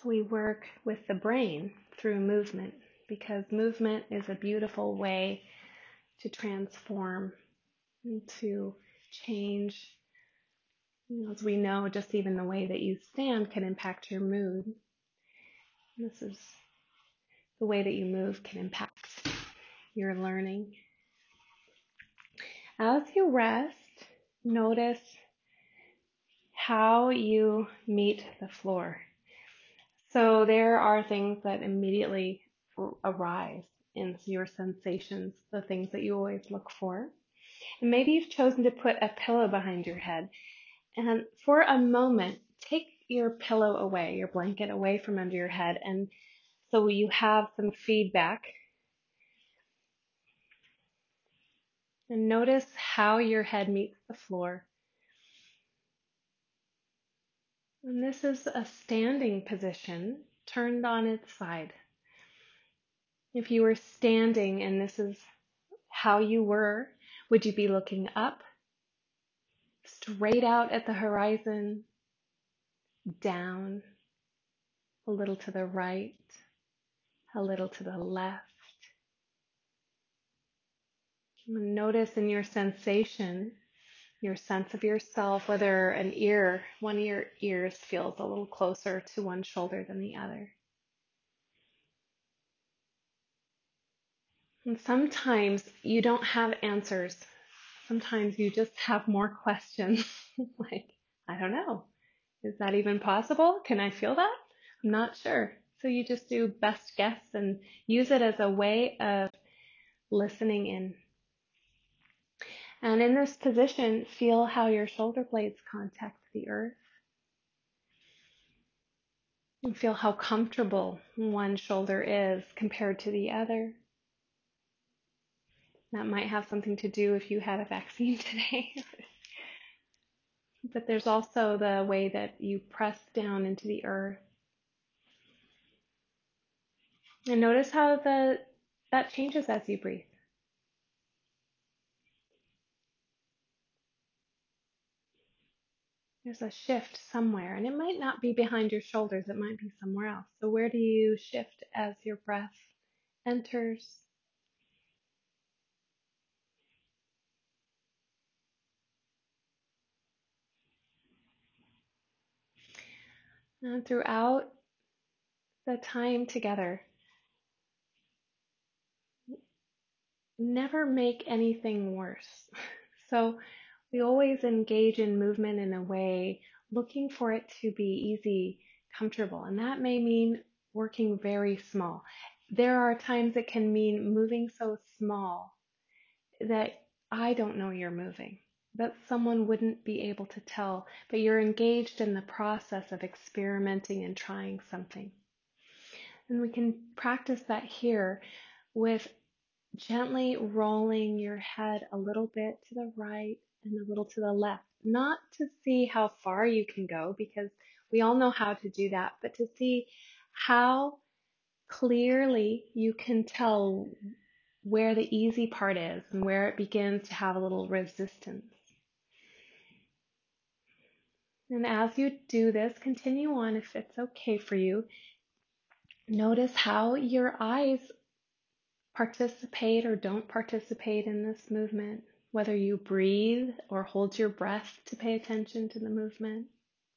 we work with the brain through movement because movement is a beautiful way to transform and to change. As we know, just even the way that you stand can impact your mood. This is the way that you move can impact your learning. As you rest, notice how you meet the floor. So there are things that immediately arise in your sensations, the things that you always look for. And maybe you've chosen to put a pillow behind your head. And for a moment, take your pillow away, your blanket away from under your head. And so you have some feedback. And notice how your head meets the floor. And this is a standing position turned on its side. If you were standing and this is how you were, would you be looking up, straight out at the horizon, down, a little to the right, a little to the left? Notice in your sensation, your sense of yourself, whether one of your ears feels a little closer to one shoulder than the other. And sometimes you don't have answers. Sometimes you just have more questions. Like, I don't know. Is that even possible? Can I feel that? I'm not sure. So you just do best guess and use it as a way of listening in. And in this position, feel how your shoulder blades contact the earth. And feel how comfortable one shoulder is compared to the other. That might have something to do if you had a vaccine today. But there's also the way that you press down into the earth. And notice how that changes as you breathe. There's a shift somewhere, and it might not be behind your shoulders, it might be somewhere else. So where do you shift as your breath enters? And throughout the time together, never make anything worse. So we always engage in movement in a way looking for it to be easy, comfortable, and that may mean working very small. There are times it can mean moving so small that I don't know you're moving, that someone wouldn't be able to tell, but you're engaged in the process of experimenting and trying something. And we can practice that here with gently rolling your head a little bit to the right and a little to the left, not to see how far you can go, because we all know how to do that, but to see how clearly you can tell where the easy part is and where it begins to have a little resistance. And as you do this, continue on if it's okay for you. Notice how your eyes participate or don't participate in this movement, whether you breathe or hold your breath to pay attention to the movement.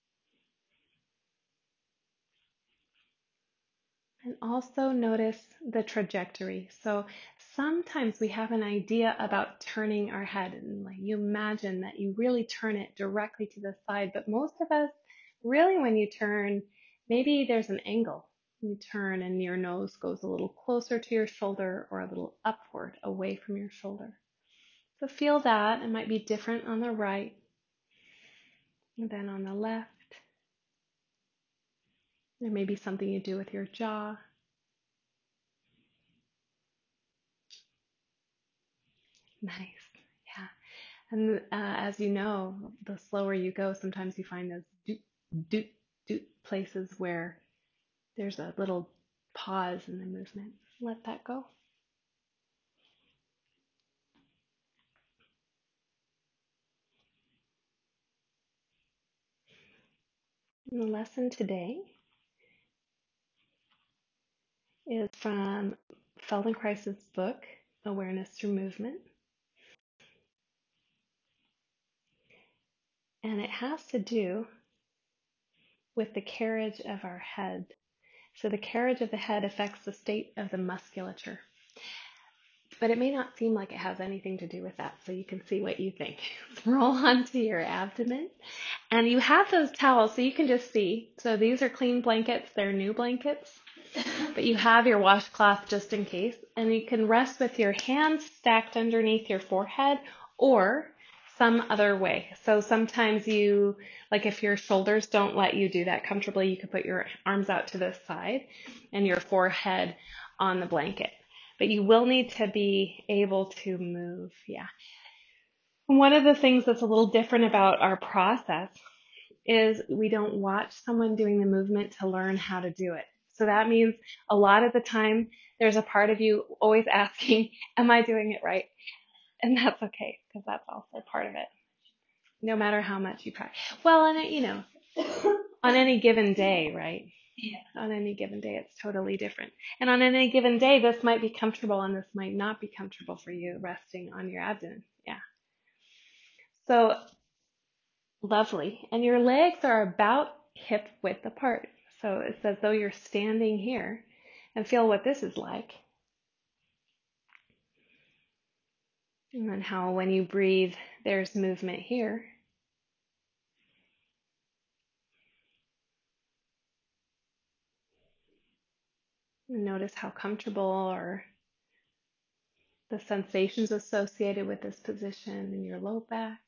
And also notice the trajectory. So sometimes we have an idea about turning our head, and like you imagine that you really turn it directly to the side, but most of us really, when you turn, maybe there's an angle. You turn and your nose goes a little closer to your shoulder or a little upward away from your shoulder. So feel that. It might be different on the right and then on the left. There may be something you do with your jaw. Nice. Yeah. And as you know, the slower you go, sometimes you find those doot, doot, doot places where there's a little pause in the movement. Let that go. And the lesson today is from Feldenkrais's book, Awareness Through Movement. And it has to do with the carriage of our head. So the carriage of the head affects the state of the musculature. But it may not seem like it has anything to do with that, so you can see what you think. Roll onto your abdomen. And you have those towels, so you can just see. So these are clean blankets, they're new blankets. But you have your washcloth just in case. And you can rest with your hands stacked underneath your forehead or some other way. So sometimes you, like if your shoulders don't let you do that comfortably, you could put your arms out to the side and your forehead on the blanket. But you will need to be able to move. Yeah. One of the things that's a little different about our process is we don't watch someone doing the movement to learn how to do it. So that means a lot of the time there's a part of you always asking, am I doing it right? And that's okay because that's also part of it. No matter how much you try. Well, and on any given day, right? Yeah. On any given day, it's totally different. And on any given day, this might be comfortable and this might not be comfortable for you resting on your abdomen. Yeah. So lovely. And your legs are about hip width apart. So it's as though you're standing here and feel what this is like. And then how when you breathe, there's movement here. And notice how comfortable or the sensations associated with this position in your low back.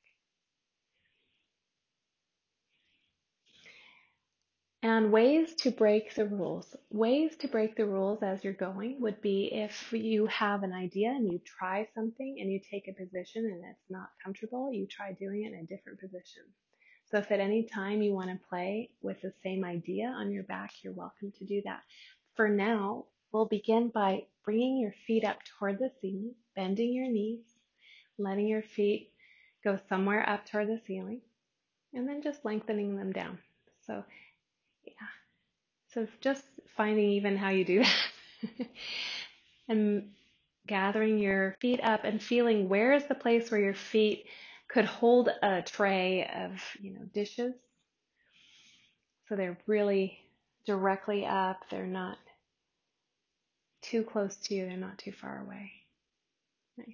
And ways to break the rules. Ways to break the rules as you're going would be if you have an idea and you try something and you take a position and it's not comfortable, you try doing it in a different position. So if at any time you want to play with the same idea on your back, you're welcome to do that. For now, we'll begin by bringing your feet up toward the ceiling, bending your knees, letting your feet go somewhere up toward the ceiling, and then just lengthening them down. So yeah. So just finding even how you do that. And gathering your feet up and feeling where is the place where your feet could hold a tray of, dishes. So they're really directly up. They're not too close to you. They're not too far away. Nice.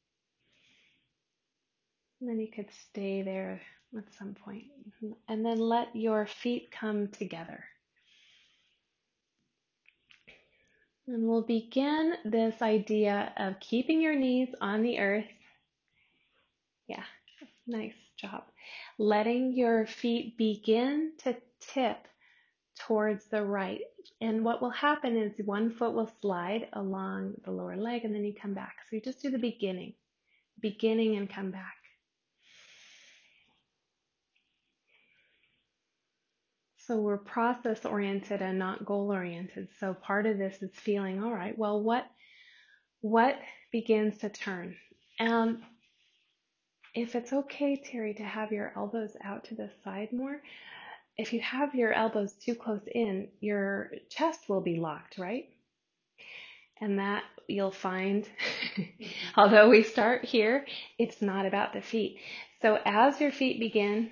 And then you could stay there at some point. And then let your feet come together. And we'll begin this idea of keeping your knees on the earth. Yeah, nice job. Letting your feet begin to tip towards the right. And what will happen is one foot will slide along the lower leg and then you come back. So you just do the beginning and come back. So we're process oriented and not goal oriented. So part of this is feeling, all right, well, what begins to turn? And if it's okay, Terry, to have your elbows out to the side more, if you have your elbows too close in, your chest will be locked, right? And that you'll find, although we start here, it's not about the feet. So as your feet begin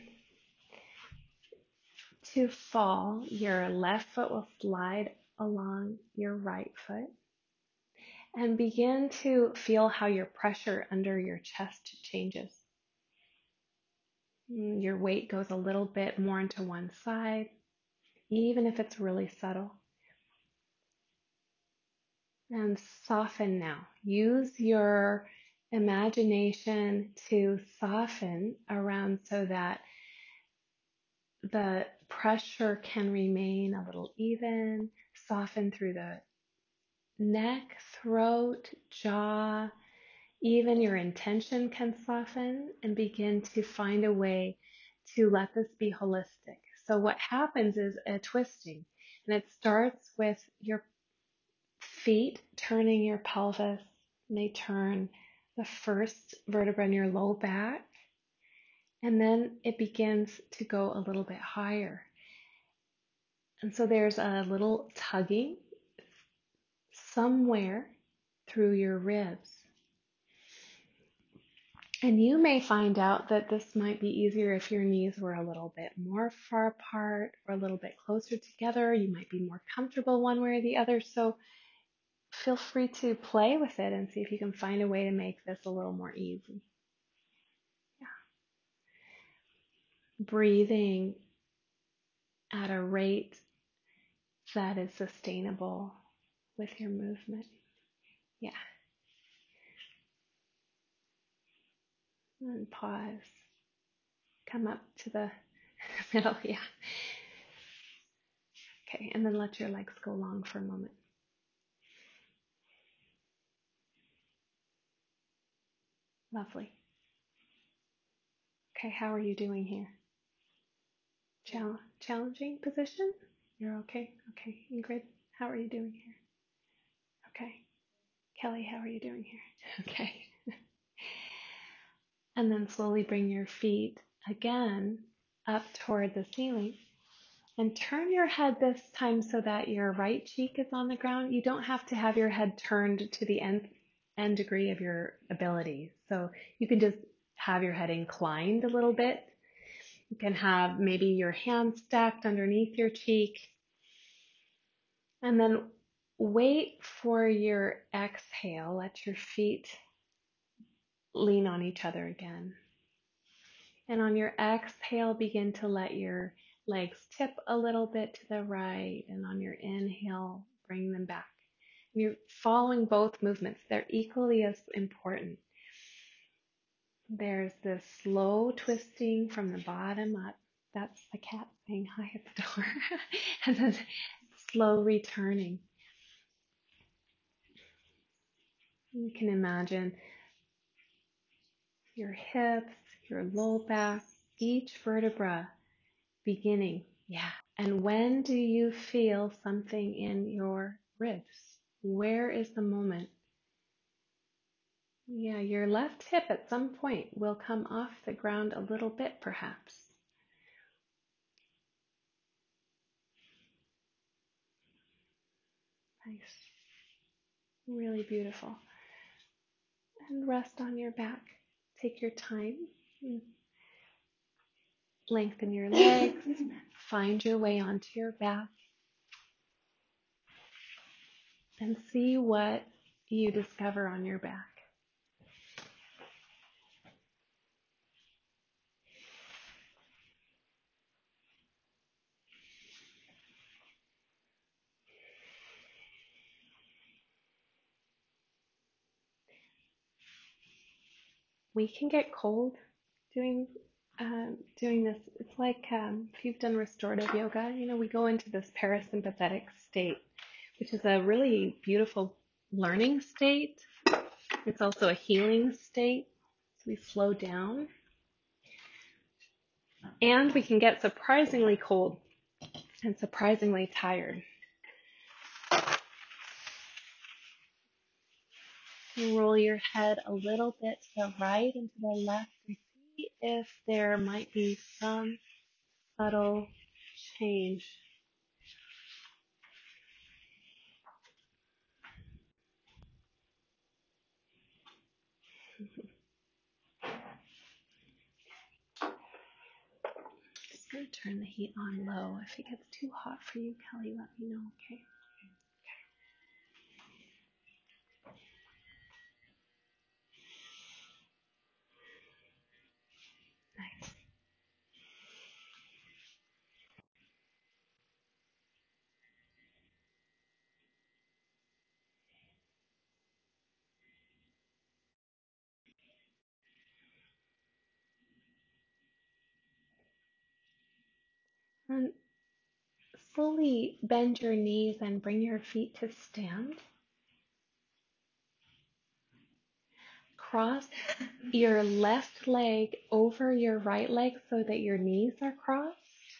to fall, your left foot will slide along your right foot and begin to feel how your pressure under your chest changes. Your weight goes a little bit more into one side, even if it's really subtle. And soften now. Use your imagination to soften around so that the pressure can remain a little even. Soften through the neck, throat, jaw. Even your intention can soften and begin to find a way to let this be holistic. So what happens is a twisting, and it starts with your feet turning your pelvis. They turn the first vertebra in your low back, and then it begins to go a little bit higher. And so there's a little tugging somewhere through your ribs. And you may find out that this might be easier if your knees were a little bit more far apart or a little bit closer together. You might be more comfortable one way or the other. So feel free to play with it and see if you can find a way to make this a little more easy. Yeah. Breathing at a rate that is sustainable with your movement. Yeah. And pause. Come up to the middle. Yeah. Okay. And then let your legs go long for a moment. Lovely. Okay. How are you doing here? Challenging position? You're okay? Okay. Ingrid, how are you doing here? Okay. Kelly, how are you doing here? Okay. And then slowly bring your feet again up toward the ceiling and turn your head this time so that your right cheek is on the ground. You don't have to have your head turned to the end degree of your ability. So you can just have your head inclined a little bit. You can have maybe your hands stacked underneath your cheek. And then wait for your exhale. Let your feet lean on each other again. And on your exhale, begin to let your legs tip a little bit to the right. And on your inhale, bring them back. And you're following both movements. They're equally as important. There's this slow twisting from the bottom up. That's the cat saying hi at the door. And then slow returning. You can imagine your hips, your low back, each vertebra beginning. Yeah. And when do you feel something in your ribs? Where is the moment? Yeah, your left hip at some point will come off the ground a little bit, perhaps. Nice. Really beautiful. And rest on your back. Take your time. Lengthen your legs. Find your way onto your back. And see what you discover on your back. We can get cold doing doing this. It's like if you've done restorative yoga, we go into this parasympathetic state, which is a really beautiful learning state. It's also a healing state. So we slow down. And we can get surprisingly cold and surprisingly tired. You roll your head a little bit to the right and to the left and see if there might be some subtle change. Just going to turn the heat on low. If it gets too hot for you, Kelly, let me know, okay? Nice. And slowly bend your knees and bring your feet to stand. Cross your left leg over your right leg so that your knees are crossed.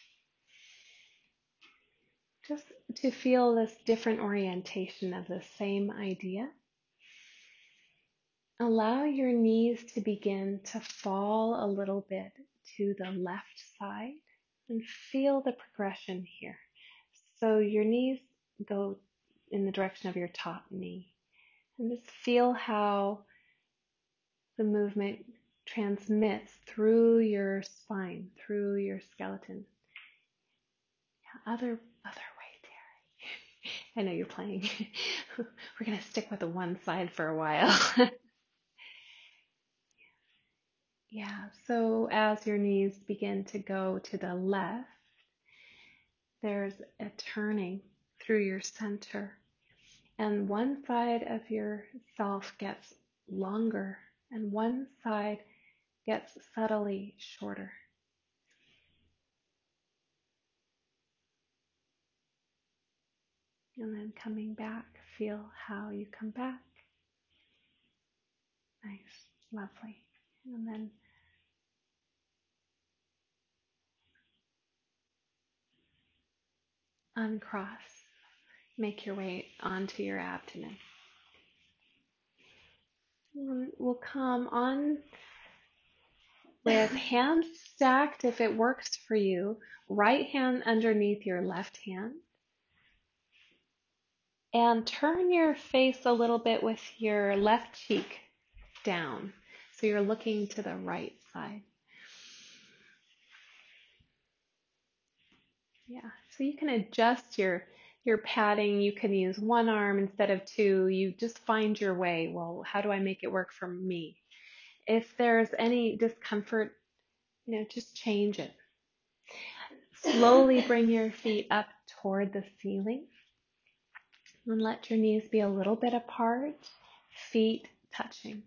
Just to feel this different orientation of the same idea. Allow your knees to begin to fall a little bit to the left side and feel the progression here. So your knees go in the direction of your top knee. And just feel how the movement transmits through your spine, through your skeleton. Yeah, other way, Terry. I know you're playing. We're going to stick with the one side for a while. Yeah, so as your knees begin to go to the left, there's a turning through your center, and one side of yourself gets longer and one side gets subtly shorter. And then coming back, feel how you come back. Nice, lovely. And then uncross. Make your way onto your abdomen. And we'll come on with hands stacked if it works for you. Right hand underneath your left hand. And turn your face a little bit with your left cheek down. So you're looking to the right side. Yeah, so you can adjust your padding. You can use one arm instead of two. You just find your way. Well, how do I make it work for me? If there's any discomfort, just change it. Slowly bring your feet up toward the ceiling and let your knees be a little bit apart, feet touching.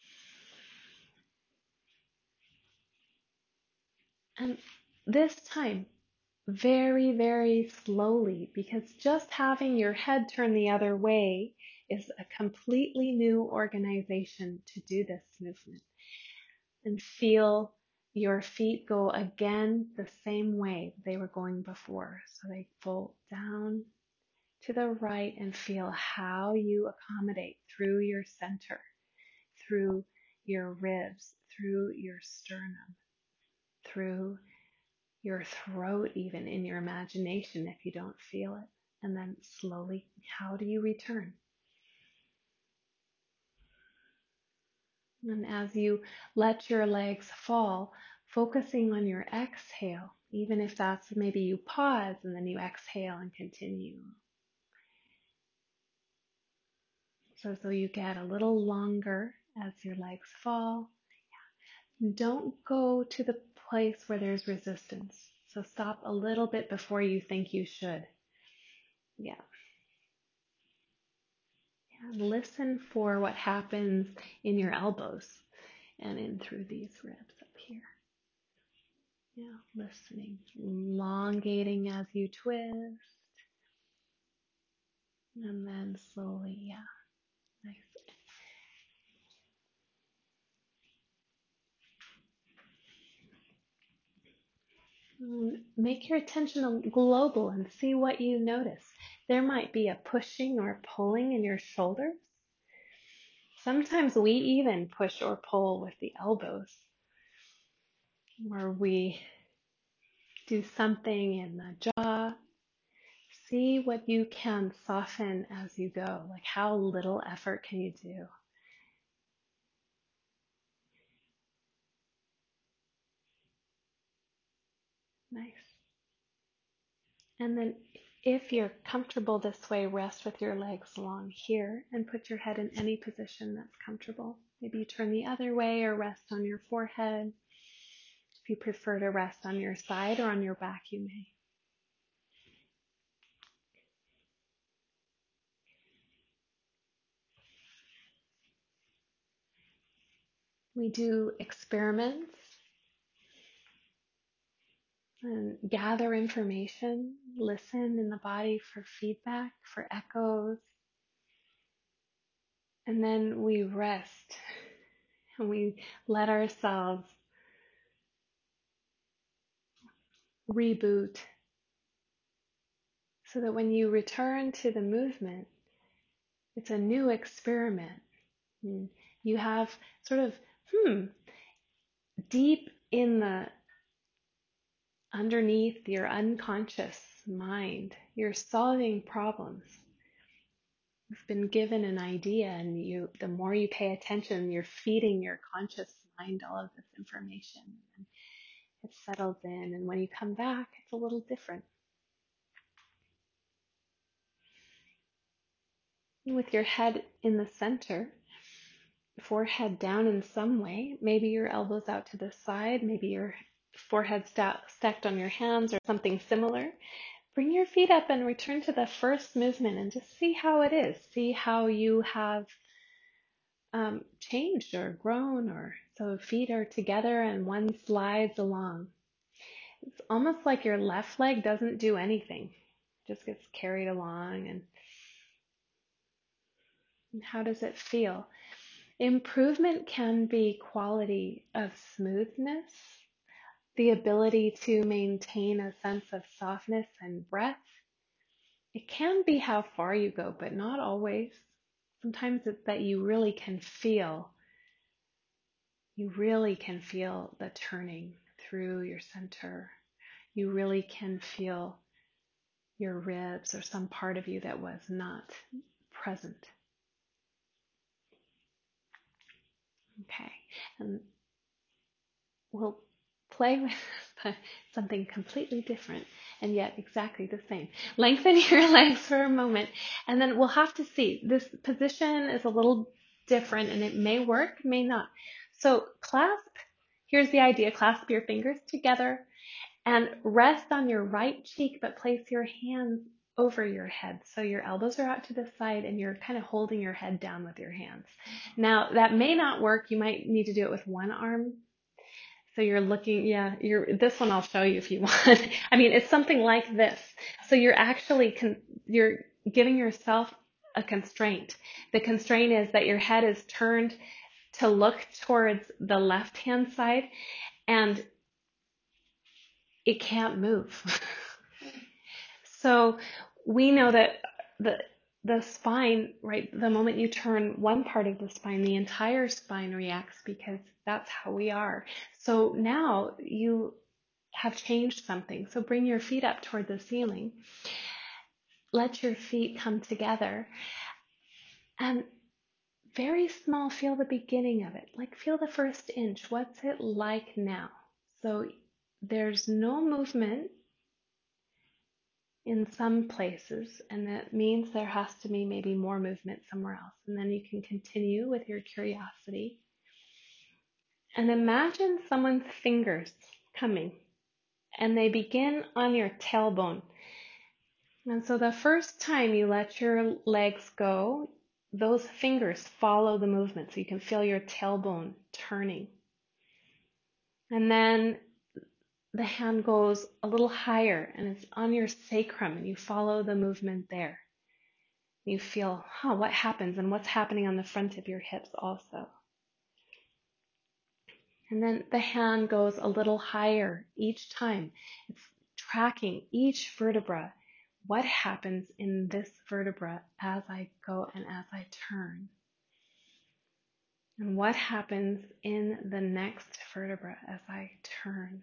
And this time, very, very slowly, because just having your head turn the other way is a completely new organization to do this movement. And feel your feet go again the same way they were going before. So they fold down to the right and feel how you accommodate through your center, through your ribs, through your sternum, through your throat, even in your imagination if you don't feel it. And then slowly, how do you return? And as you let your legs fall, focusing on your exhale, even if that's maybe you pause and then you exhale and continue. So you get a little longer as your legs fall. Don't go to the place where there's resistance. So stop a little bit before you think you should. Yeah. Listen for what happens in your elbows and in through these ribs up here. Yeah, listening, elongating as you twist, and then slowly, yeah, nice. Make your attention global and see what you notice. There might be a pushing or pulling in your shoulders. Sometimes we even push or pull with the elbows, or we do something in the jaw. See what you can soften as you go. Like how little effort can you do? Nice. And then if you're comfortable this way, rest with your legs along here and put your head in any position that's comfortable. Maybe you turn the other way or rest on your forehead. If you prefer to rest on your side or on your back, you may. We do experiments and gather information, listen in the body for feedback, for echoes, and then we rest and we let ourselves reboot so that when you return to the movement, it's a new experiment. You have sort of, deep in the underneath your unconscious mind, you're solving problems. You've been given an idea, and the more you pay attention, you're feeding your conscious mind all of this information, and it settles in. And when you come back, it's a little different. With your head in the center, forehead down in some way, maybe your elbows out to the side, maybe your forehead stacked on your hands or something similar. Bring your feet up and return to the first movement and just see how it is. See how you have changed or grown, or so feet are together and one slides along. It's almost like your left leg doesn't do anything, it just gets carried along. And how does it feel? Improvement can be quality of smoothness, the ability to maintain a sense of softness and breath. It can be how far you go, but not always. Sometimes it's that you really can feel the turning through your center. You really can feel your ribs or some part of you that was not present. Okay, and we'll play with something completely different and yet exactly the same. Lengthen your legs for a moment, and then we'll have to see. This position is a little different, and it may work, may not. So here's the idea, clasp your fingers together and rest on your right cheek, but place your hands over your head. So your elbows are out to the side and you're kind of holding your head down with your hands. Now, that may not work. You might need to do it with one arm. So you're looking, this one I'll show you if you want. I mean, it's something like this. So you're actually, you're giving yourself a constraint. The constraint is that your head is turned to look towards the left-hand side, and it can't move. So we know that the spine, right, the moment you turn one part of the spine, the entire spine reacts, because that's how we are. So now you have changed something. So bring your feet up toward the ceiling. Let your feet come together. And very small, feel the beginning of it. Like, feel the first inch. What's it like now? So there's no movement in some places, and that means there has to be maybe more movement somewhere else. And then you can continue with your curiosity. And imagine someone's fingers coming, and they begin on your tailbone. And so the first time you let your legs go, those fingers follow the movement, so you can feel your tailbone turning. And then the hand goes a little higher, and it's on your sacrum, and you follow the movement there. You feel, what happens, and what's happening on the front of your hips also. And then the hand goes a little higher each time. It's tracking each vertebra. What happens in this vertebra as I go and as I turn? And what happens in the next vertebra as I turn?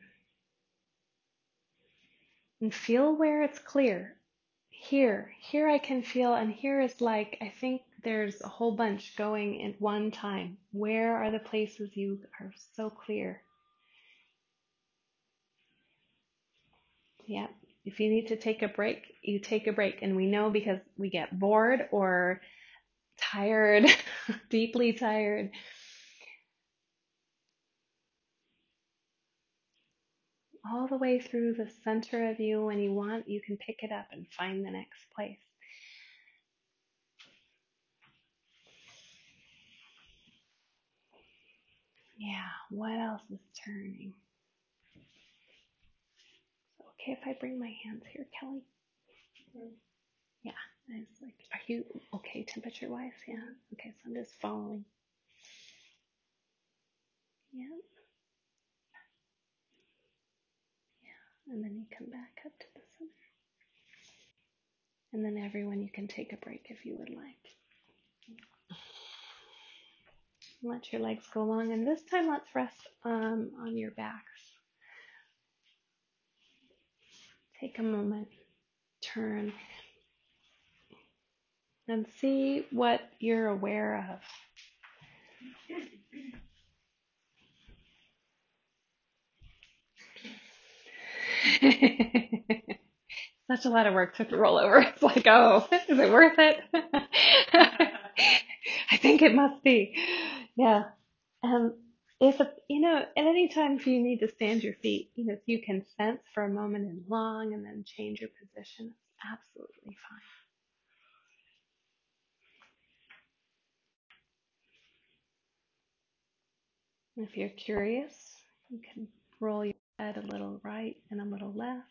And feel where it's clear. Here I can feel, and here is like, I think there's a whole bunch going at one time. Where are the places you are so clear? Yeah. If you need to take a break, you take a break. And we know, because we get bored or tired, deeply tired. All the way through the center of you. When you want, you can pick it up and find the next place. Yeah, what else is turning? Okay, if I bring my hands here, Kelly? Yeah, I was like, are you okay temperature-wise? Yeah, okay, so I'm just following. Yeah, and then you come back up to the center. And then everyone, you can take a break if you would like. Let your legs go long, and this time let's rest on your backs. Take a moment, turn. and see what you're aware of. Such a lot of work to roll over. It's like, oh, is it worth it? I think it must be. Yeah. If at any time if you need to stand your feet, if you can sense for a moment and long and then change your position, it's absolutely fine. If you're curious, you can roll your head a little right and a little left.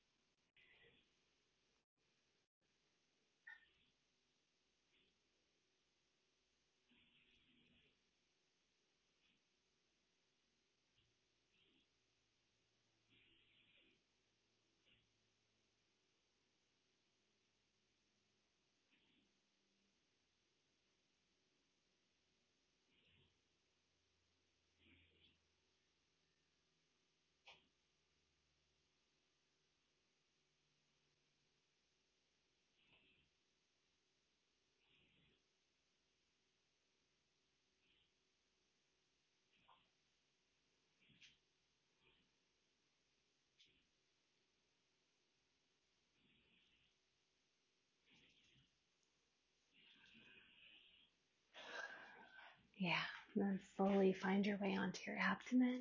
Yeah, and then slowly find your way onto your abdomen.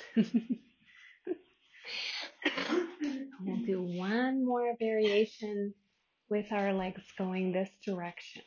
We'll do one more variation with our legs going this direction.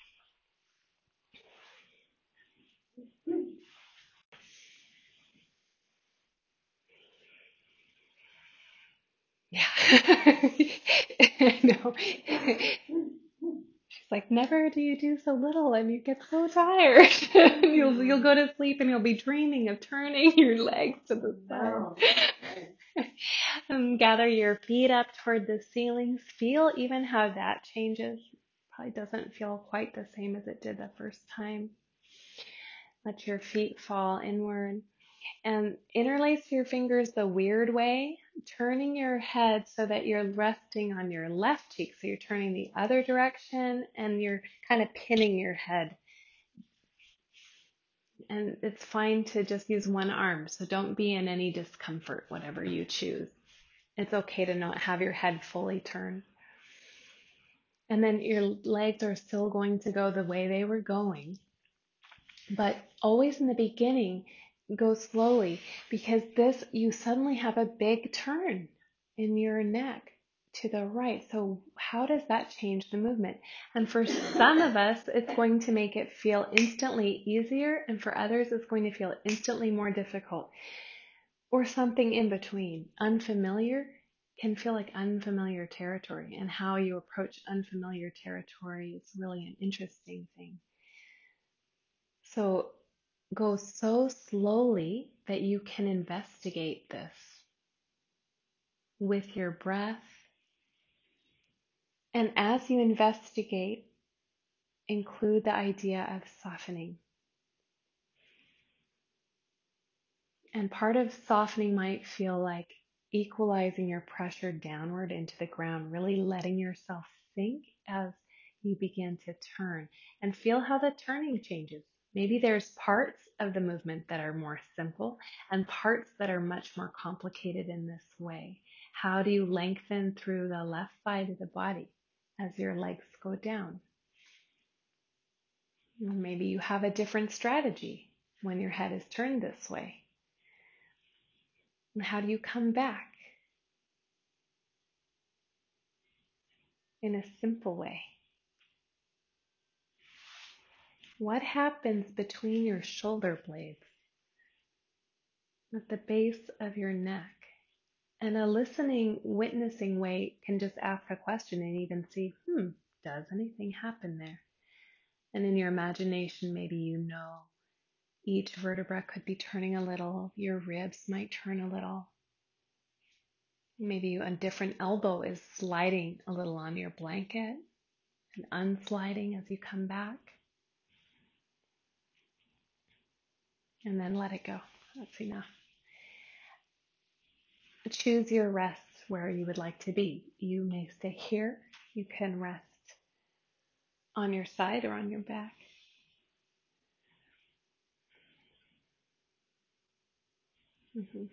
Yeah. I know. She's like, never do you do so little and you get so tired. You'll go to sleep and you'll be dreaming of turning your legs to the side. Gather your feet up toward the ceilings. Feel even how that changes. Probably doesn't feel quite the same as it did the first time. Let your feet fall inward. And interlace your fingers the weird way, turning your head so that you're resting on your left cheek. So you're turning the other direction and you're kind of pinning your head. And it's fine to just use one arm. So don't be in any discomfort, whatever you choose. It's okay to not have your head fully turned. And then your legs are still going to go the way they were going. But always in the beginning, go slowly because you suddenly have a big turn in your neck to the right. So how does that change the movement? And for some of us, it's going to make it feel instantly easier. And for others, it's going to feel instantly more difficult or something in between. Unfamiliar can feel like unfamiliar territory, and how you approach unfamiliar territory is really an interesting thing. So go so slowly that you can investigate this with your breath. And as you investigate, include the idea of softening. And part of softening might feel like equalizing your pressure downward into the ground, really letting yourself sink as you begin to turn and feel how the turning changes. Maybe there's parts of the movement that are more simple and parts that are much more complicated in this way. How do you lengthen through the left side of the body as your legs go down? Maybe you have a different strategy when your head is turned this way. And how do you come back in a simple way? What happens between your shoulder blades at the base of your neck? And a listening, witnessing way can just ask a question and even see, does anything happen there? And in your imagination, maybe each vertebra could be turning a little, your ribs might turn a little. Maybe a different elbow is sliding a little on your blanket and unsliding as you come back. And then let it go. That's enough. Choose your rest where you would like to be. You may stay here. You can rest on your side or on your back. Hmm.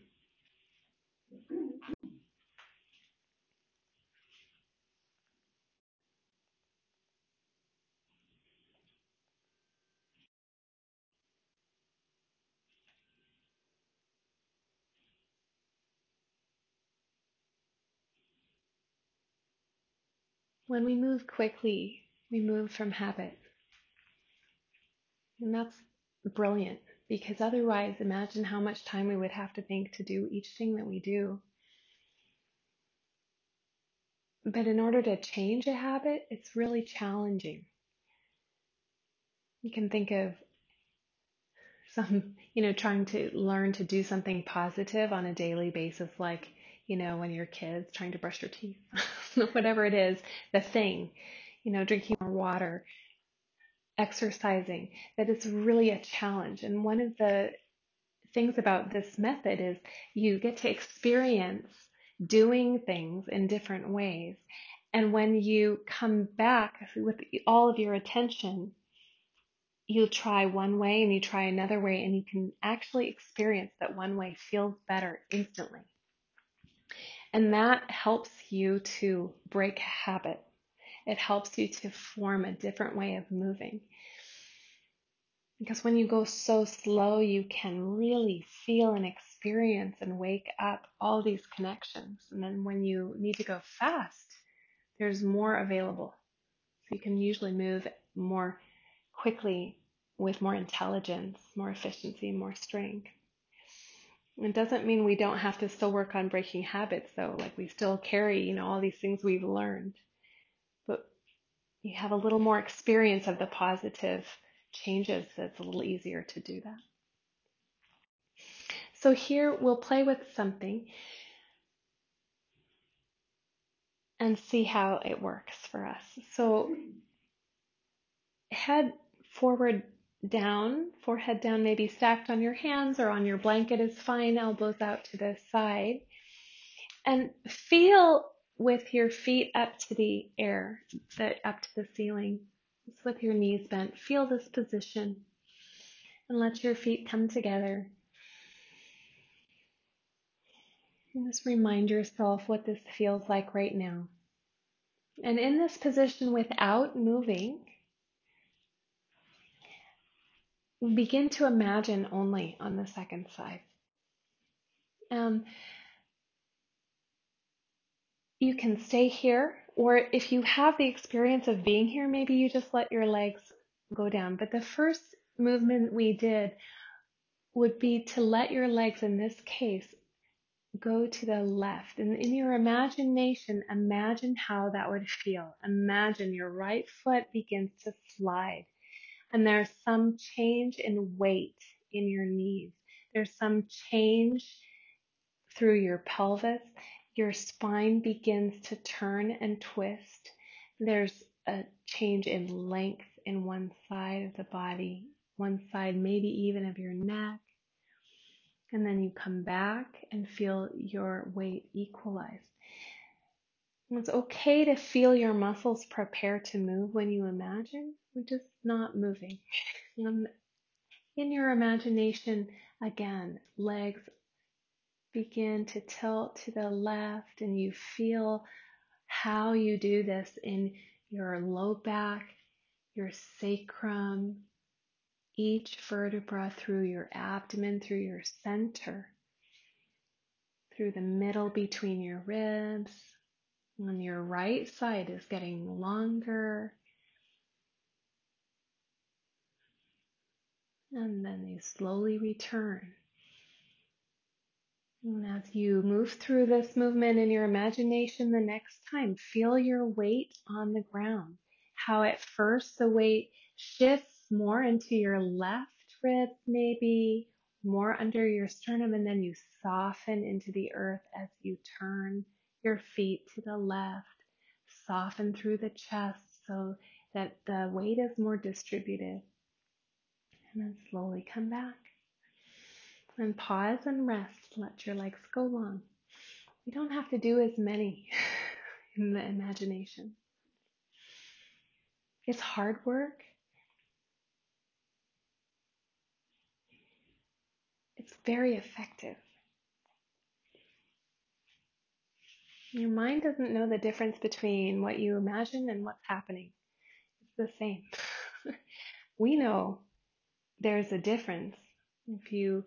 When we move quickly, we move from habit. And that's brilliant because otherwise, imagine how much time we would have to think to do each thing that we do. But in order to change a habit, it's really challenging. You can think of trying to learn to do something positive on a daily basis, like, when you're kids trying to brush your teeth, whatever it is, the thing, drinking more water, exercising, that it's really a challenge. And one of the things about this method is you get to experience doing things in different ways. And when you come back with all of your attention, you try one way and you try another way, and you can actually experience that one way feels better instantly. And that helps you to break habit. It helps you to form a different way of moving. Because when you go so slow, you can really feel and experience and wake up all these connections. And then when you need to go fast, there's more available. So you can usually move more quickly with more intelligence, more efficiency, more strength. It doesn't mean we don't have to still work on breaking habits, though. Like, we still carry, all these things we've learned, but you have a little more experience of the positive changes. So it's a little easier to do that. So here we'll play with something and see how it works for us. So head forward down, forehead down, maybe stacked on your hands or on your blanket is fine, elbows out to the side. And feel with your feet up to the air, up to the ceiling, just with your knees bent. Feel this position and let your feet come together. And just remind yourself what this feels like right now. And in this position, without moving, begin to imagine only on the second side. You can stay here, or if you have the experience of being here, maybe you just let your legs go down. But the first movement we did would be to let your legs, in this case, go to the left. And in your imagination, imagine how that would feel. Imagine your right foot begins to slide, and there's some change in weight in your knees. There's some change through your pelvis. Your spine begins to turn and twist. There's a change in length in one side of the body, one side maybe even of your neck. And then you come back and feel your weight equalize. It's okay to feel your muscles prepare to move when you imagine. We're just not moving. In your imagination, again, legs begin to tilt to the left, and you feel how you do this in your low back, your sacrum, each vertebra, through your abdomen, through your center, through the middle between your ribs. And your right side is getting longer. And then you slowly return. And as you move through this movement in your imagination the next time, feel your weight on the ground. How at first the weight shifts more into your left rib, maybe more under your sternum, and then you soften into the earth as you turn your feet to the left. Soften through the chest so that the weight is more distributed. And then slowly come back. And pause and rest. Let your legs go long. You don't have to do as many in the imagination. It's hard work. It's very effective. Your mind doesn't know the difference between what you imagine and what's happening. It's the same. We know there's a difference. If you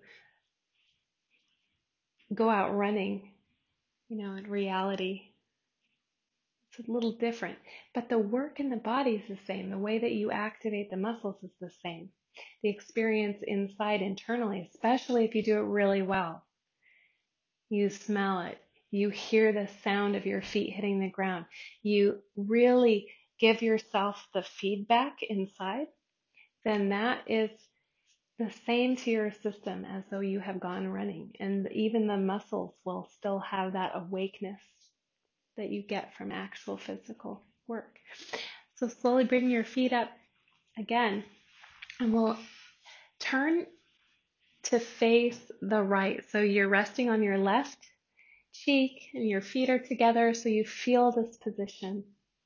go out running, in reality, it's a little different. But the work in the body is the same. The way that you activate the muscles is the same. The experience inside internally, especially if you do it really well, you smell it. You hear the sound of your feet hitting the ground. You really give yourself the feedback inside, then that is the same to your system as though you have gone running. And even the muscles will still have that awakeness that you get from actual physical work. So slowly bring your feet up again, and we'll turn to face the right. So you're resting on your left cheek and your feet are together, so you feel this position.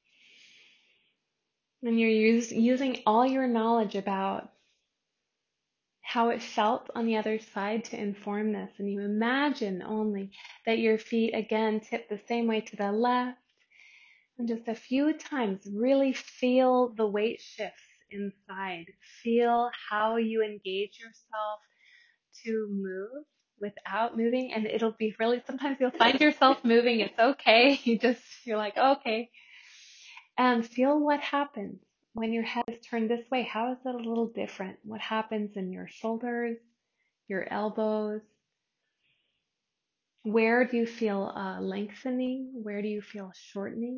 And you're using all your knowledge about how it felt on the other side to inform this. And you imagine only that your feet again tip the same way to the left. And just a few times, really feel the weight shifts inside. Feel how you engage yourself to move without moving. And it'll be really, sometimes you'll find yourself moving. It's okay. You're like, okay. And feel what happens when your head is turned this way. How is that a little different? What happens in your shoulders, your elbows? Where do you feel lengthening? Where do you feel shortening?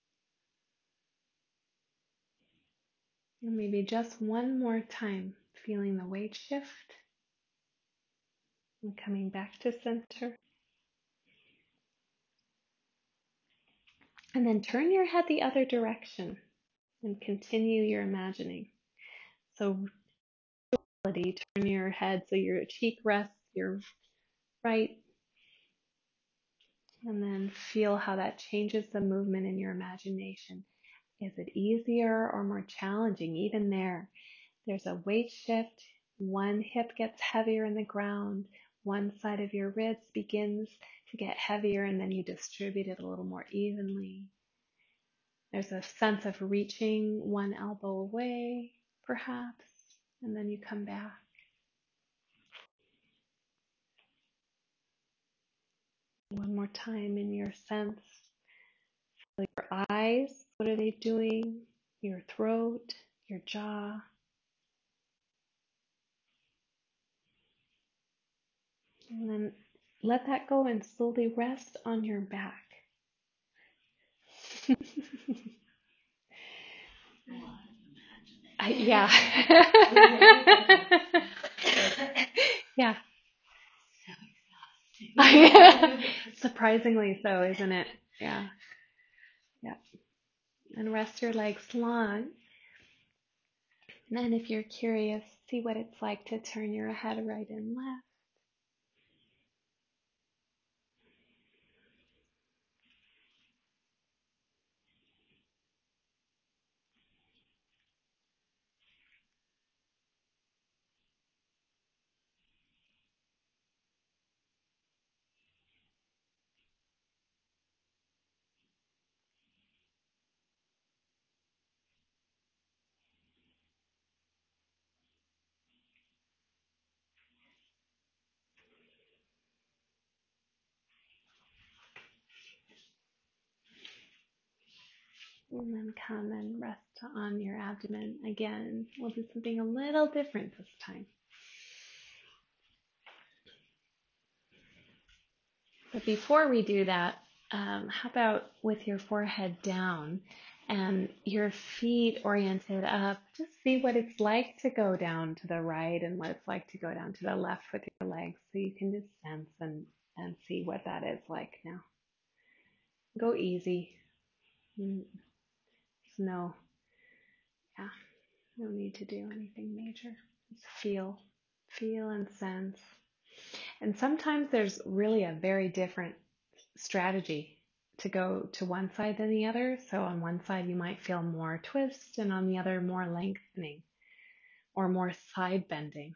And maybe just one more time, feeling the weight shift and coming back to center. And then turn your head the other direction and continue your imagining. So, turn your head so your cheek rests your right, and then feel how that changes the movement in your imagination. Is it easier or more challenging? Even there's a weight shift. One hip gets heavier in the ground. One side of your ribs begins to get heavier, and then you distribute it a little more evenly. There's a sense of reaching one elbow away, perhaps, and then you come back. One more time in your sense. Feel your eyes, what are they doing? Your throat, your jaw. And then let that go and slowly rest on your back. Yeah. Yeah. Surprisingly so, isn't it? Yeah. Yeah. And rest your legs long. And then if you're curious, see what it's like to turn your head right and left. And then come and rest on your abdomen again. We'll do something a little different this time. But before we do that, how about with your forehead down and your feet oriented up? Just see what it's like to go down to the right and what it's like to go down to the left with your legs. So you can just sense and see what that is like now. Go easy. No, yeah, no need to do anything major. Just feel and sense. And sometimes there's really a very different strategy to go to one side than the other. So on one side you might feel more twist, and on the other more lengthening or more side bending.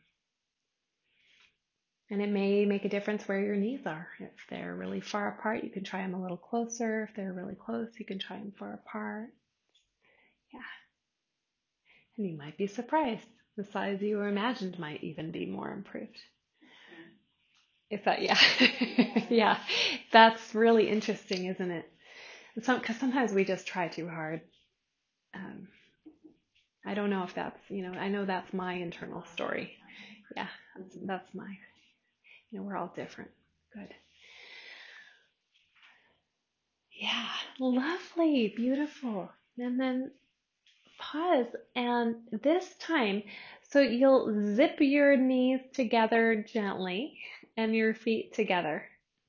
And it may make a difference where your knees are. If they're really far apart, you can try them a little closer. If they're really close, you can try them far apart. Yeah. And you might be surprised. The size you imagined might even be more improved. Is that, yeah. Yeah. That's really interesting, isn't it? Because sometimes we just try too hard. Um, I don't know if that's, I know that's my internal story. Yeah, that's my, we're all different. Good. Yeah, lovely, beautiful. And then pause. And this time, so you'll zip your knees together gently and your feet together.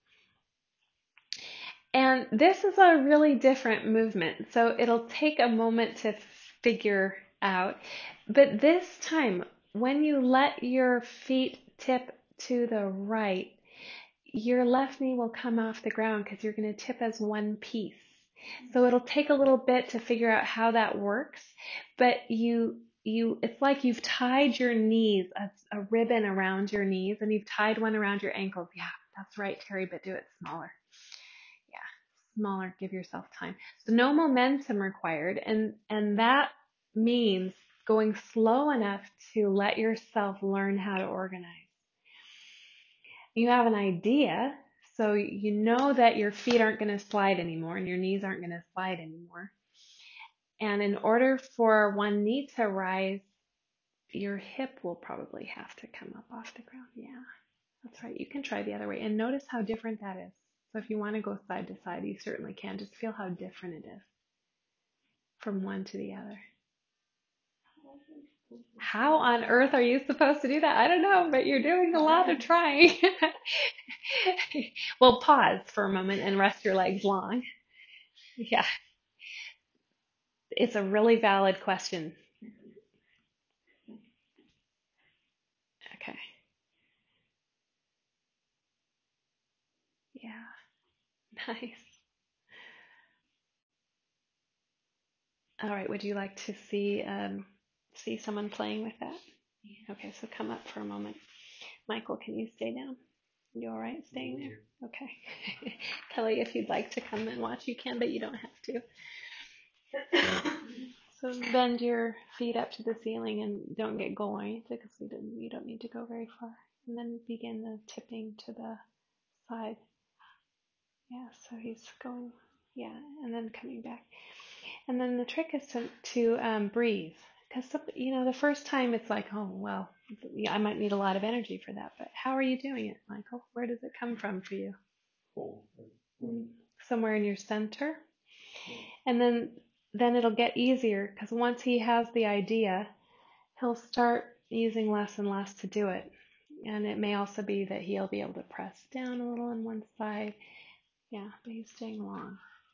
And this is a really different movement. So it'll take a moment to figure out. But this time, when you let your feet tip to the right, your left knee will come off the ground because you're going to tip as one piece. So it'll take a little bit to figure out how that works, but it's like you've tied your knees, a ribbon around your knees, and you've tied one around your ankles. Yeah, that's right, Terry, but do it smaller. Yeah, smaller, give yourself time. So no momentum required, and that means going slow enough to let yourself learn how to organize. You have an idea, so you know that your feet aren't going to slide anymore and your knees aren't going to slide anymore. And in order for one knee to rise, your hip will probably have to come up off the ground. Yeah, that's right. You can try the other way and notice how different that is. So if you want to go side to side, you certainly can. Just feel how different it is from one to the other. How on earth are you supposed to do that? I don't know, but you're doing a lot of trying. Well, pause for a moment and rest your legs long. Yeah, it's a really valid question. Okay. Yeah, nice. All right, would you like to see someone playing with that? Okay, so come up for a moment. Michael, can you stay down? You all right staying there? Okay. Kelly, if you'd like to come and watch, you can, but you don't have to. So bend your feet up to the ceiling and don't get goal oriented because you don't need to go very far. And then begin the tipping to the side. Yeah, so he's going, yeah, and then coming back. And then the trick is to breathe. Because, the first time it's like, oh, well, yeah, I might need a lot of energy for that. But how are you doing it, Michael? Where does it come from for you? Somewhere in your center. And then it'll get easier because once he has the idea, he'll start using less and less to do it. And it may also be that he'll be able to press down a little on one side. Yeah, but he's staying long.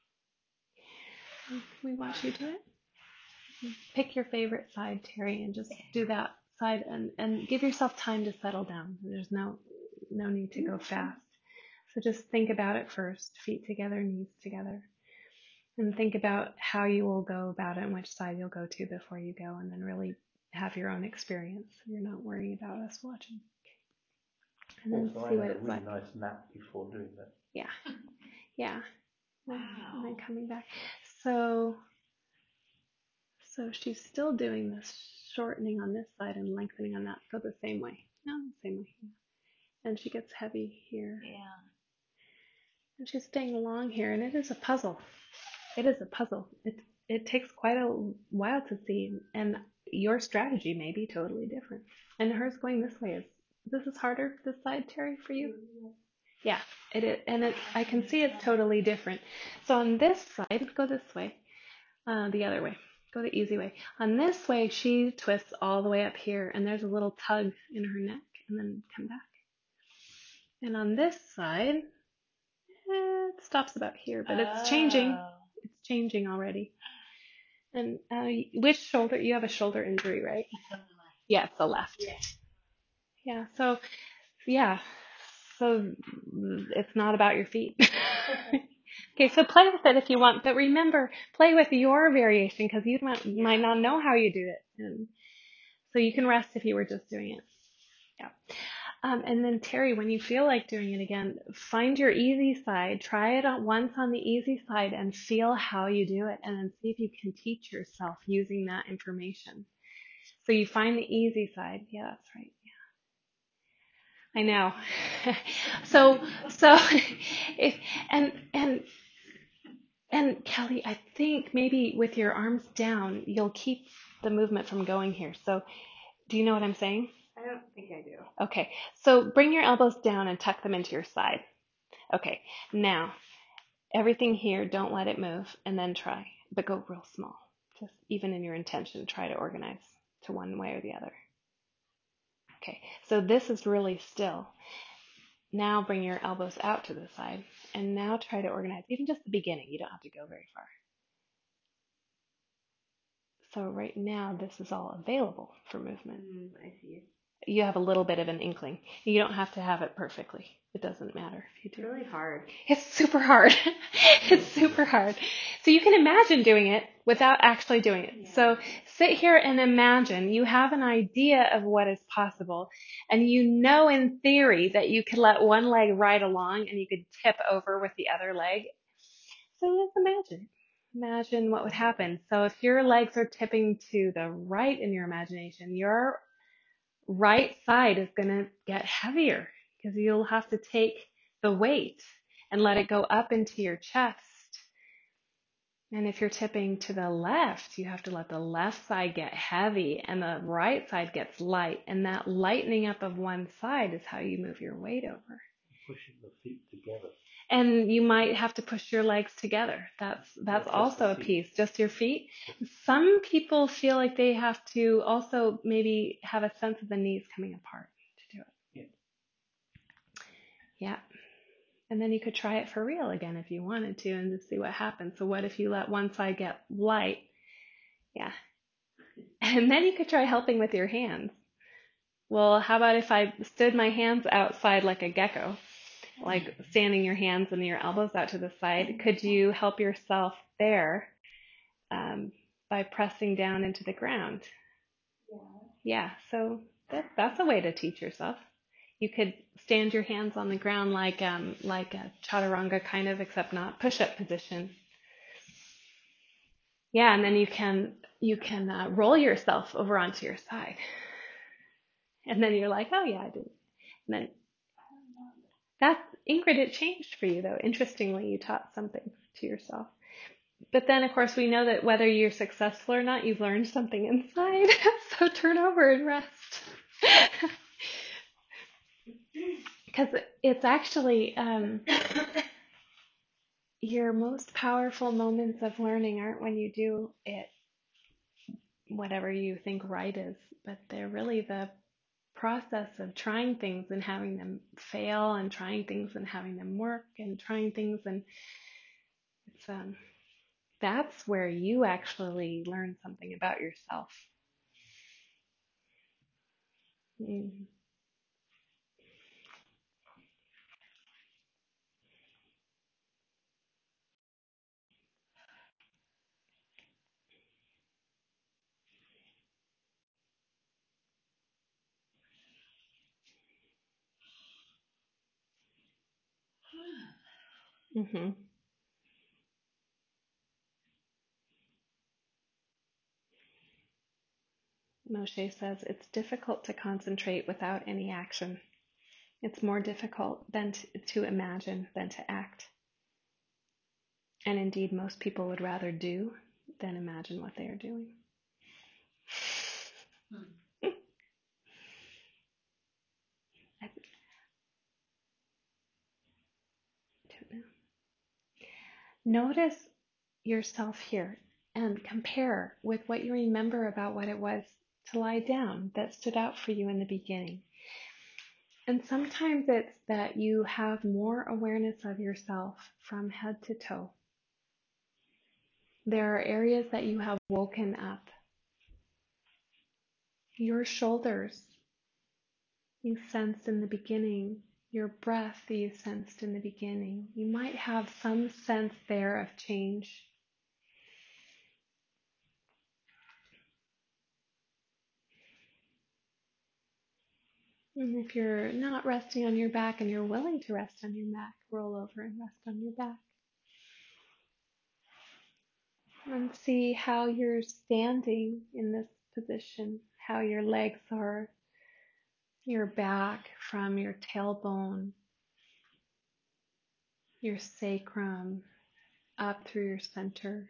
Can we watch you do it? Pick your favorite side, Terry, and just do that side and give yourself time to settle down. There's no need to go fast. So just think about it first, feet together, knees together. And think about how you will go about it and which side you'll go to before you go, and then really have your own experience. You're not worrying about us watching. And then also, see what it's really like. Nice nap before doing that. Yeah, yeah. Wow. And then coming back. So she's still doing this shortening on this side and lengthening on that. So the same way. No, the same way. And she gets heavy here. Yeah. And she's staying long here, and it is a puzzle. It is a puzzle. It takes quite a while to see, and your strategy may be totally different. And hers going this way is harder this side, Terry, for you? Yeah, it is, and I can see it's totally different. So on this side, go this way, the other way. Go the easy way. On this way, she twists all the way up here, and there's a little tug in her neck, and then come back. And on this side, it stops about here, but it's changing. It's changing already. And which shoulder? You have a shoulder injury, right? It's on the left. Yeah, it's the left. Yeah. So, yeah. So it's not about your feet. Okay, so play with it if you want, but remember, play with your variation because you might not know how you do it. And so you can rest if you were just doing it. Yeah. And then Terry, when you feel like doing it again, find your easy side, try it once on the easy side and feel how you do it and then see if you can teach yourself using that information. So you find the easy side. Yeah, that's right. I know. So if and and Kelly, I think maybe with your arms down, you'll keep the movement from going here. So do you know what I'm saying? I don't think I do. Okay. So bring your elbows down and tuck them into your side. Okay. Now, everything here, don't let it move and then try, but go real small. Just even in your intention, try to organize to one way or the other. Okay. So this is really still. Now bring your elbows out to the side and now try to organize, even just the beginning. You don't have to go very far. So right now, this is all available for movement. I see. You have a little bit of an inkling. You don't have to have it perfectly. It doesn't matter if you do. It's really hard. It's super hard. It's super hard. So you can imagine doing it without actually doing it. Yeah. So sit here and imagine you have an idea of what is possible, and you know in theory that you could let one leg ride along and you could tip over with the other leg. So just imagine. Imagine what would happen. So if your legs are tipping to the right in your imagination, your right side is going to get heavier because you'll have to take the weight and let it go up into your chest. And if you're tipping to the left, you have to let the left side get heavy and the right side gets light. And that lightening up of one side is how you move your weight over. Pushing the feet together. And you might have to push your legs together. That's also a piece, just your feet. Some people feel like they have to also maybe have a sense of the knees coming apart to do it. Yeah. And then you could try it for real again if you wanted to and just see what happens. So what if you let one side get light? Yeah. And then you could try helping with your hands. Well, how about if I stood my hands outside like a gecko? Like standing your hands and your elbows out to the side, could you help yourself there by pressing down into the ground? Yeah, so that's a way to teach yourself. You could stand your hands on the ground like a chaturanga kind of, except not push-up position. Yeah, and then you can roll yourself over onto your side, and then you're like, oh yeah, I did. And then that Ingrid, it changed for you though. Interestingly, you taught something to yourself. But then, of course, we know that whether you're successful or not, you've learned something inside. So turn over and rest. Because it's actually your most powerful moments of learning aren't when you do it, whatever you think right is, but they're really the process of trying things and having them fail and trying things and having them work and trying things. And it's that's where you actually learn something about yourself. Mm. Mm-hmm. Moshe says it's difficult to concentrate without any action. It's more difficult than to imagine than to act. And indeed, most people would rather do than imagine what they are doing. I don't know. Notice yourself here and compare with what you remember about what it was to lie down that stood out for you in the beginning. And sometimes it's that you have more awareness of yourself from head to toe. There are areas that you have woken up. Your shoulders, you sensed in the beginning, your breath that you sensed in the beginning. You might have some sense there of change. And if you're not resting on your back and you're willing to rest on your back, roll over and rest on your back. And see how you're standing in this position, how your legs are, your back from your tailbone, your sacrum, up through your center.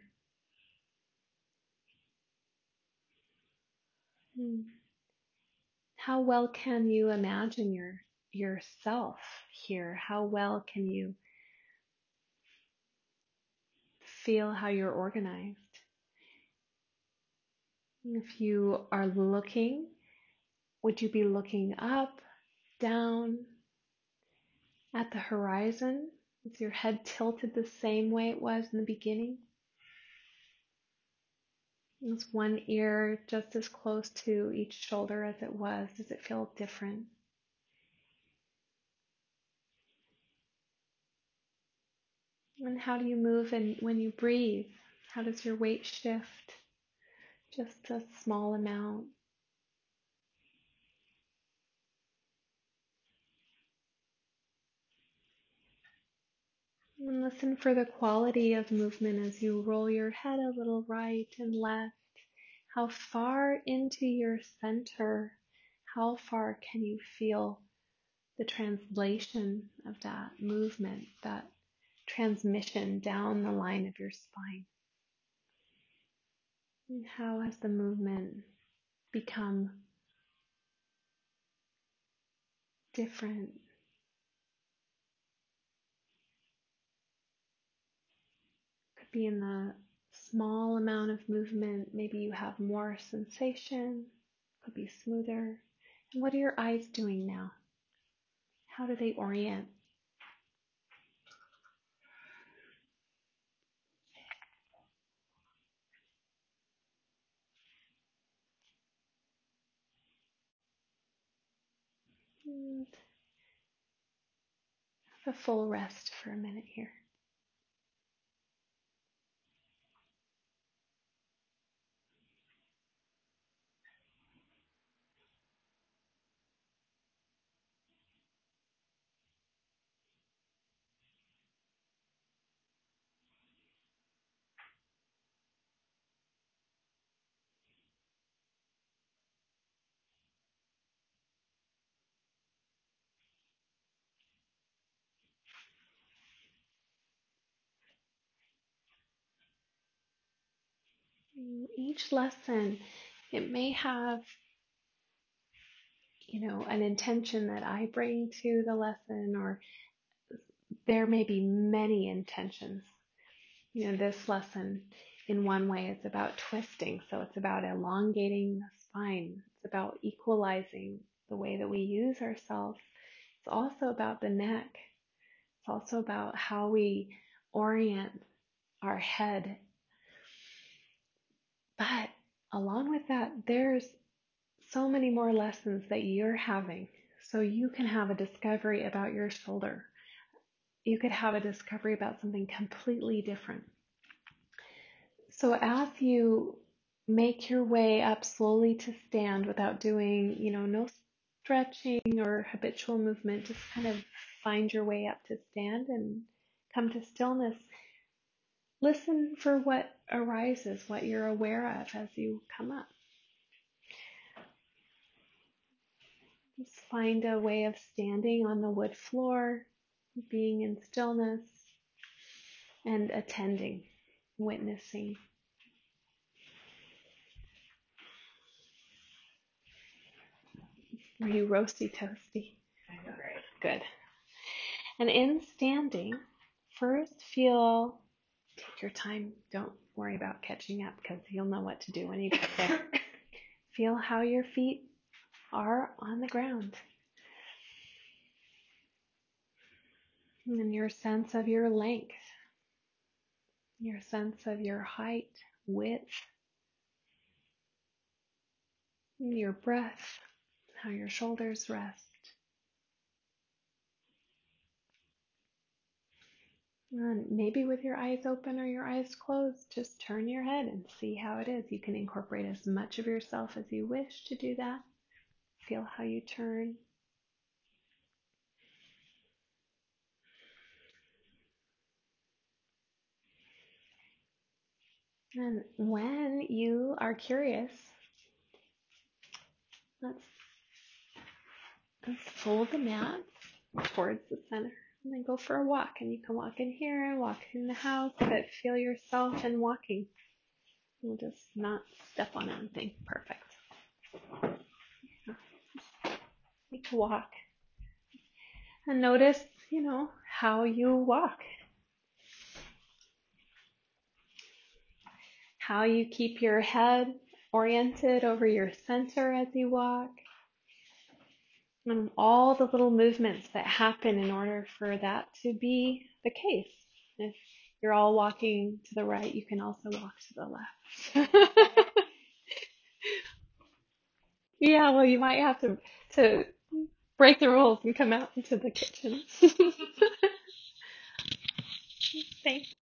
How well can you imagine yourself here? How well can you feel how you're organized? If you are looking, would you be looking up, down, at the horizon? Is your head tilted the same way it was in the beginning? Is one ear just as close to each shoulder as it was? Does it feel different? And how do you move when you breathe? How does your weight shift? Just a small amount. And listen for the quality of movement as you roll your head a little right and left. How far into your center, how far can you feel the translation of that movement, that transmission down the line of your spine? And how has the movement become different? Could be in the small amount of movement, maybe you have more sensation, could be smoother. And what are your eyes doing now? How do they orient? And have a full rest for a minute here. Each lesson, it may have, an intention that I bring to the lesson, or there may be many intentions. This lesson, in one way, it's about twisting. So it's about elongating the spine. It's about equalizing the way that we use ourselves. It's also about the neck. It's also about how we orient our head. But along with that, there's so many more lessons that you're having. So you can have a discovery about your shoulder. You could have a discovery about something completely different. So as you make your way up slowly to stand without doing, no stretching or habitual movement, just kind of find your way up to stand and come to stillness. Listen for what arises, what you're aware of as you come up. Just find a way of standing on the wood floor, being in stillness, and attending, witnessing. Are you roasty toasty? I know, right? Good. And in standing, first take your time. Don't worry about catching up because you'll know what to do when you get there. Feel how your feet are on the ground. And your sense of your length, your sense of your height, width, your breath, how your shoulders rest. And maybe with your eyes open or your eyes closed, just turn your head and see how it is. You can incorporate as much of yourself as you wish to do that. Feel how you turn. And when you are curious, let's fold the mat towards the center and then go for a walk. And you can walk in here and walk in the house, but feel yourself and walking. We'll just not step on anything. Perfect. Take a walk. And notice, how you walk. How you keep your head oriented over your center as you walk. And all the little movements that happen in order for that to be the case. If you're all walking to the right, you can also walk to the left. Yeah, well, you might have to break the rules and come out into the kitchen. Thanks.